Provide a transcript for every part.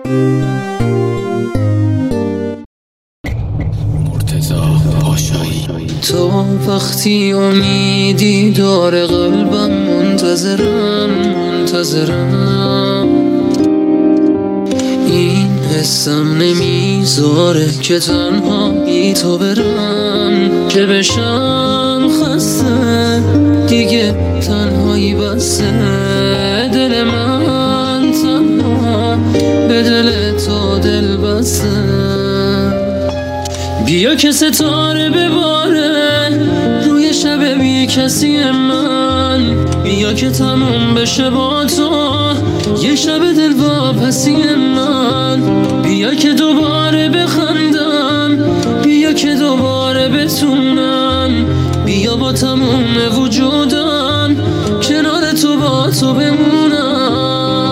تو وقتی امیدی داره قلبم منتظرم این حسم نمیذاره که تنها بی تو برم، که بشم خسته دیگه تنهایی بسه. دل من تنها به دل تو دل بسته. بیا که ستاره بباره روی شب بی کسی من، بیا که تموم بشه با تو یه شب دل واپسی من. بیا که دوباره بخندم، بیا که دوباره بتونم، بیا با تموم وجودم کنار تو با تو بمونم.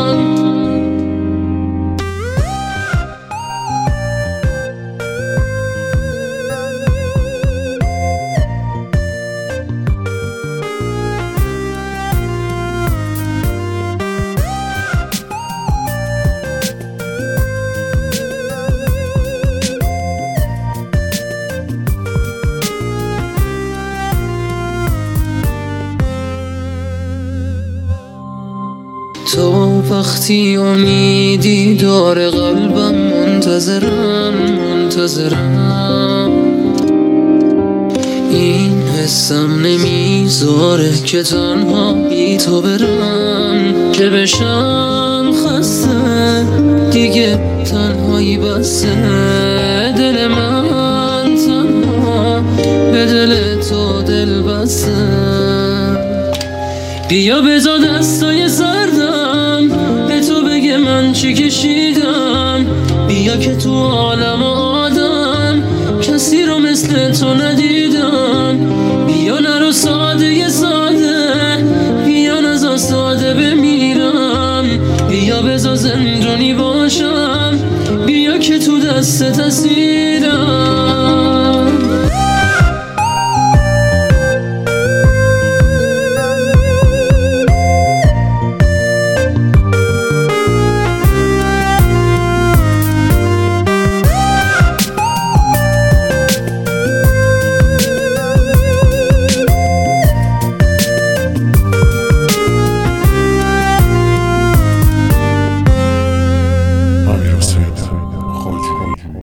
تو وقتی امیدی داره قلبم منتظرم این حسم نمیذاره که تنها بی تو برم، که بشم خسته دیگه تنهایی بسه. دل من تنها به دل تو دل بسته. بیا بزا دستای سردم به تو بگه من چی کشیدم، بیا که تو عالم آدم کسی رو مثل تو ندیدم. بیا نرو ساده بیا نزا ساده بمیرم، بیا بزا زندونی باشم، بیا که تو دستت اسیرم.